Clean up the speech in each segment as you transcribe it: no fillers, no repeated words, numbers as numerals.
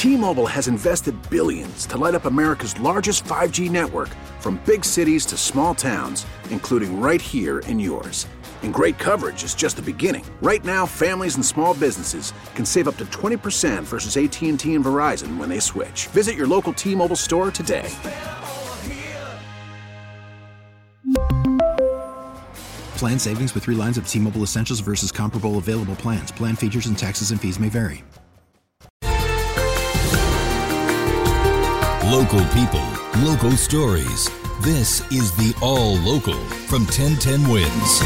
T-Mobile has invested billions to light up America's largest 5G network, from big cities to small towns, including right here in yours. And great coverage is just the beginning. Right now, families and small businesses can save up to 20% versus AT&T and Verizon when they switch. Visit your local T-Mobile store today. Plan savings with 3 lines of T-Mobile Essentials versus comparable available plans. Plan features and taxes and fees may vary. Local people, local stories. This is the All Local from 1010 Wins.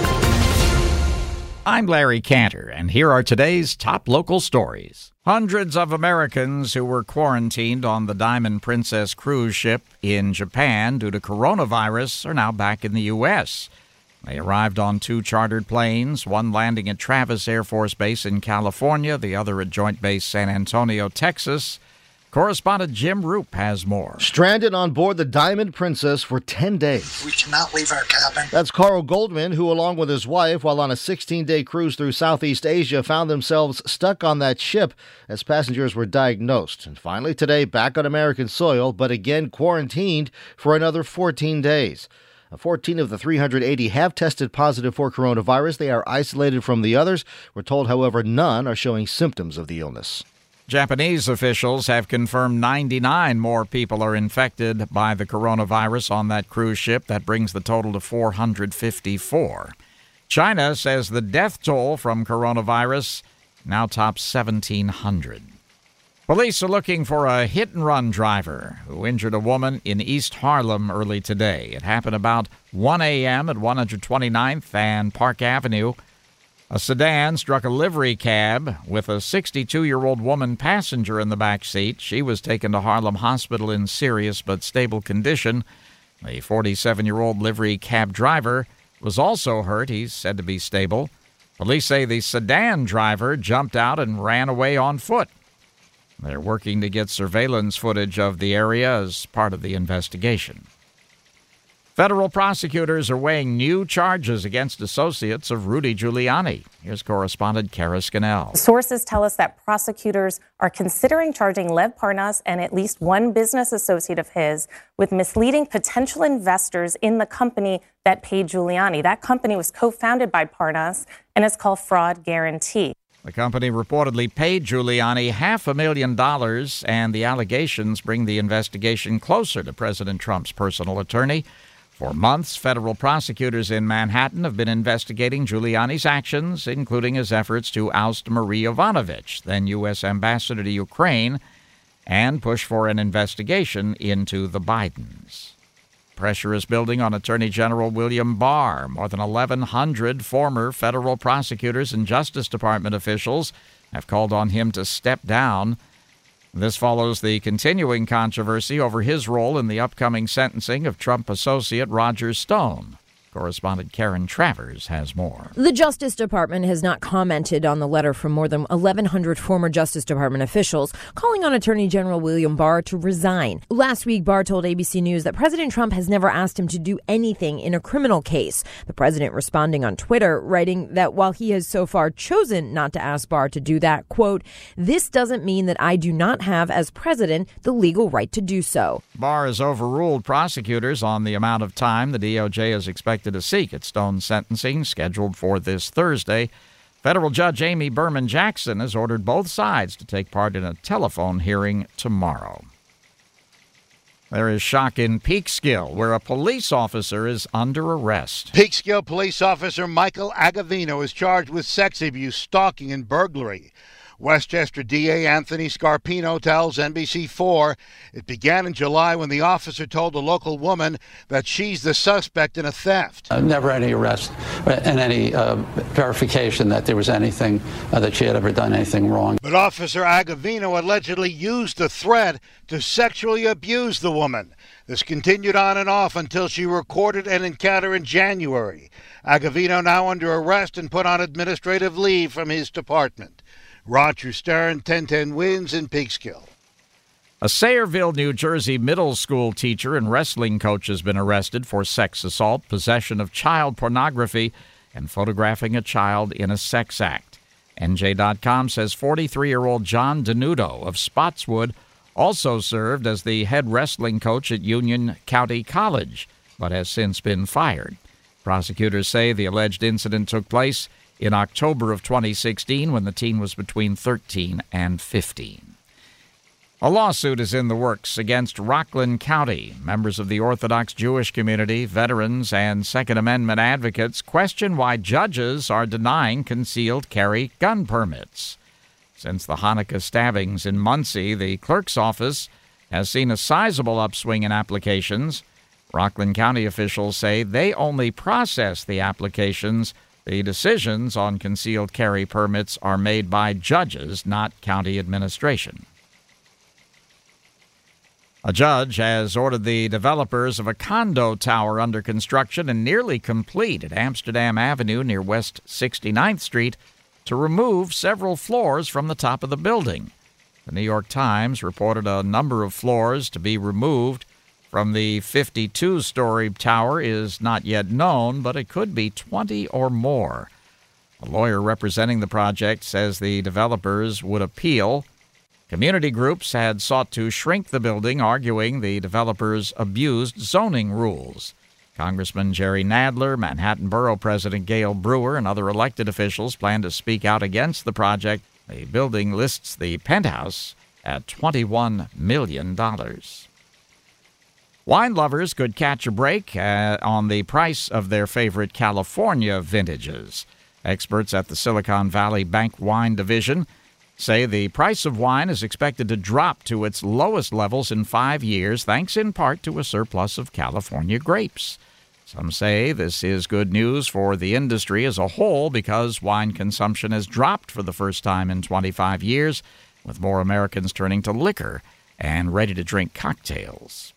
I'm Larry Cantor, and here are today's top local stories. Hundreds of Americans who were quarantined on the Diamond Princess cruise ship in Japan due to coronavirus are now back in the U.S. They arrived on 2 chartered planes, one landing at Travis Air Force Base in California, the other at Joint Base San Antonio, Texas. Correspondent Jim Roop has more. Stranded on board the Diamond Princess for 10 days. We cannot leave our cabin. That's Carl Goldman, who, along with his wife, while on a 16-day cruise through Southeast Asia, found themselves stuck on that ship as passengers were diagnosed. And finally, today, back on American soil, but again quarantined for another 14 days. 14 of the 380 have tested positive for coronavirus. They are isolated from the others. We're told, however, none are showing symptoms of the illness. Japanese officials have confirmed 99 more people are infected by the coronavirus on that cruise ship. That brings the total to 454. China says the death toll from coronavirus now tops 1,700. Police are looking for a hit-and-run driver who injured a woman in East Harlem early today. It happened about 1 a.m. at 129th and Park Avenue. A sedan struck a livery cab with a 62-year-old woman passenger in the back seat. She was taken to Harlem Hospital in serious but stable condition. The 47-year-old livery cab driver was also hurt. He's said to be stable. Police say the sedan driver jumped out and ran away on foot. They're working to get surveillance footage of the area as part of the investigation. Federal prosecutors are weighing new charges against associates of Rudy Giuliani. Here's correspondent Kara Scannell. Sources tell us that prosecutors are considering charging Lev Parnas and at least one business associate of his with misleading potential investors in the company that paid Giuliani. That company was co-founded by Parnas and is called Fraud Guarantee. The company reportedly paid Giuliani $500,000, and the allegations bring the investigation closer to President Trump's personal attorney. For months, federal prosecutors in Manhattan have been investigating Giuliani's actions, including his efforts to oust Marie Yovanovitch, then U.S. ambassador to Ukraine, and push for an investigation into the Bidens. Pressure is building on Attorney General William Barr. More than 1,100 former federal prosecutors and Justice Department officials have called on him to step down. This follows the continuing controversy over his role in the upcoming sentencing of Trump associate Roger Stone. Correspondent Karen Travers has more. The Justice Department has not commented on the letter from more than 1,100 former Justice Department officials calling on Attorney General William Barr to resign. Last week, Barr told ABC News that President Trump has never asked him to do anything in a criminal case. The president responding on Twitter, writing that while he has so far chosen not to ask Barr to do that, quote, "This doesn't mean that I do not have, as president, the legal right to do so." Barr has overruled prosecutors on the amount of time the DOJ is expected to seek at Stone's sentencing, scheduled for this Thursday. Federal Judge Amy Berman Jackson has ordered both sides to take part in a telephone hearing tomorrow. There is shock in Peekskill, where a police officer is under arrest. Peekskill police officer Michael Agavino is charged with sex abuse, stalking, and burglary. Westchester DA Anthony Scarpino tells NBC4 it began in July when the officer told a local woman that she's the suspect in a theft. Never any arrest and any verification that there was anything, that she had ever done anything wrong. But Officer Agavino allegedly used the threat to sexually abuse the woman. This continued on and off until she recorded an encounter in January. Agavino now under arrest and put on administrative leave from his department. Roger Stern, 1010 Wins in Peekskill. A Sayreville, New Jersey middle school teacher and wrestling coach has been arrested for sex assault, possession of child pornography, and photographing a child in a sex act. NJ.com says 43-year-old John Denudo of Spotswood also served as the head wrestling coach at Union County College, but has since been fired. Prosecutors say the alleged incident took place in October of 2016 when the teen was between 13 and 15. A lawsuit is in the works against Rockland County. Members of the Orthodox Jewish community, veterans, and Second Amendment advocates question why judges are denying concealed carry gun permits. Since the Hanukkah stabbings in Muncie, the clerk's office has seen a sizable upswing in applications. Rockland County officials say they only process the applications. The decisions on concealed carry permits are made by judges, not county administration. A judge has ordered the developers of a condo tower under construction and nearly complete at Amsterdam Avenue near West 69th Street to remove several floors from the top of the building. The New York Times reported a number of floors to be removed from the 52-story tower is not yet known, but it could be 20 or more. A lawyer representing the project says the developers would appeal. Community groups had sought to shrink the building, arguing the developers abused zoning rules. Congressman Jerry Nadler, Manhattan Borough President Gail Brewer, and other elected officials plan to speak out against the project. The building lists the penthouse at $21 million. Wine lovers could catch a break on the price of their favorite California vintages. Experts at the Silicon Valley Bank Wine Division say the price of wine is expected to drop to its lowest levels in 5 years, thanks in part to a surplus of California grapes. Some say this is good news for the industry as a whole because wine consumption has dropped for the first time in 25 years, with more Americans turning to liquor and ready-to-drink cocktails.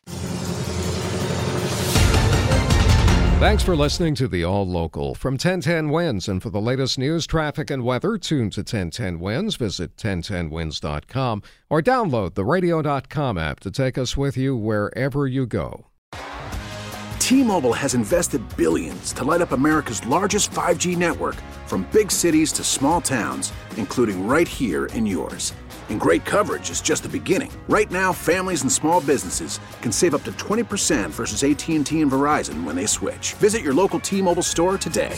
Thanks for listening to the All Local from 1010 Wins. And for the latest news, traffic, and weather, tune to 1010 Wins. Visit 1010wins.com or download the radio.com app to take us with you wherever you go. T-Mobile has invested billions to light up America's largest 5G network, from big cities to small towns, including right here in yours. And great coverage is just the beginning. Right now, families and small businesses can save up to 20% versus AT&T and Verizon when they switch. Visit your local T-Mobile store today.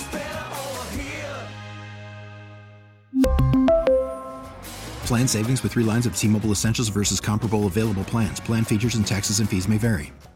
Plan savings with 3 lines of T-Mobile Essentials versus comparable available plans. Plan features and taxes and fees may vary.